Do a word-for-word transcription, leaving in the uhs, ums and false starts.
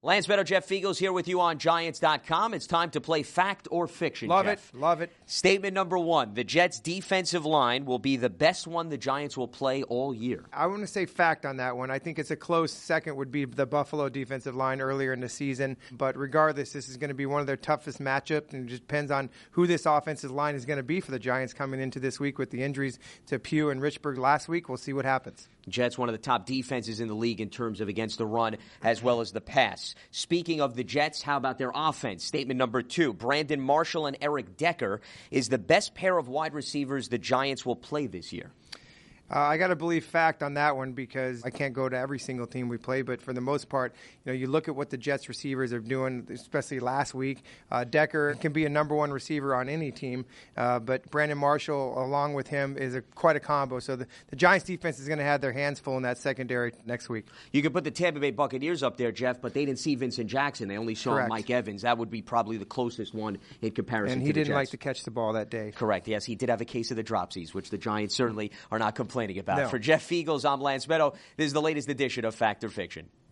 Lance Meadow, Jeff Fiegels here with you on Giants dot com. It's time to play Fact or Fiction, Love Jeff. it. Love it. Statement number one, the Jets' defensive line will be the best one the Giants will play all year. I want to say fact on that one. I think it's a close second would be the Buffalo defensive line earlier in the season. But regardless, this is going to be one of their toughest matchups, and it just depends on who this offensive line is going to be for the Giants coming into this week with the injuries to Pugh and Richburg last week. We'll see what happens. Jets, one of the top defenses in the league in terms of against the run as well as the pass. Speaking of the Jets, how about their offense? Statement number two, Brandon Marshall and Eric Decker is the best pair of wide receivers the Giants will play this year. Uh, I got to believe fact on that one because I can't go to every single team we play, but for the most part, you know, you look at what the Jets receivers are doing, especially last week. Uh, Decker can be a number one receiver on any team, uh, but Brandon Marshall, along with him, is a, quite a combo. So the, the Giants defense is going to have their hands full in that secondary next week. You could put the Tampa Bay Buccaneers up there, Jeff, but they didn't see Vincent Jackson. They only saw Correct. Mike Evans. That would be probably the closest one in comparison And to he the didn't Jets. like to catch the ball that day. Correct. Yes, he did have a case of the dropsies, which the Giants certainly are not complaining about. No. For Jeff Fiegels, I'm Lance Meadow. This is the latest edition of Fact or Fiction.